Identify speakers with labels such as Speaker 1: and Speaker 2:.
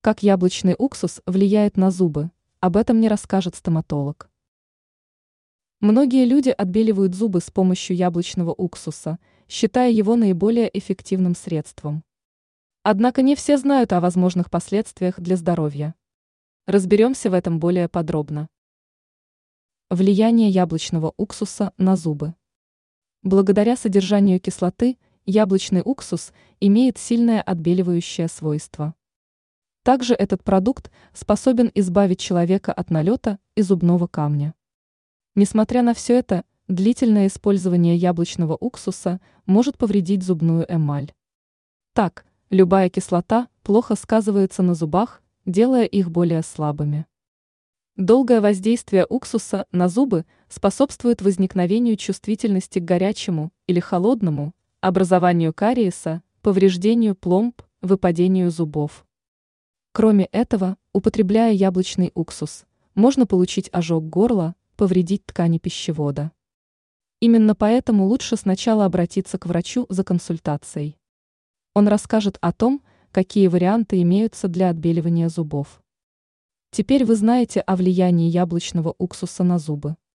Speaker 1: Как яблочный уксус влияет на зубы, об этом не расскажет стоматолог. Многие люди отбеливают зубы с помощью яблочного уксуса, считая его наиболее эффективным средством. Однако не все знают о возможных последствиях для здоровья. Разберемся в этом более подробно. Влияние яблочного уксуса на зубы. Благодаря содержанию кислоты яблочный уксус имеет сильное отбеливающее свойство. Также этот продукт способен избавить человека от налета и зубного камня. Несмотря на все это, длительное использование яблочного уксуса может повредить зубную эмаль. Так, любая кислота плохо сказывается на зубах, делая их более слабыми. Долгое воздействие уксуса на зубы способствует возникновению чувствительности к горячему или холодному, образованию кариеса, повреждению пломб, выпадению зубов. Кроме этого, употребляя яблочный уксус, можно получить ожог горла, повредить ткани пищевода. Именно поэтому лучше сначала обратиться к врачу за консультацией. Он расскажет о том, какие варианты имеются для отбеливания зубов. Теперь вы знаете о влиянии яблочного уксуса на зубы.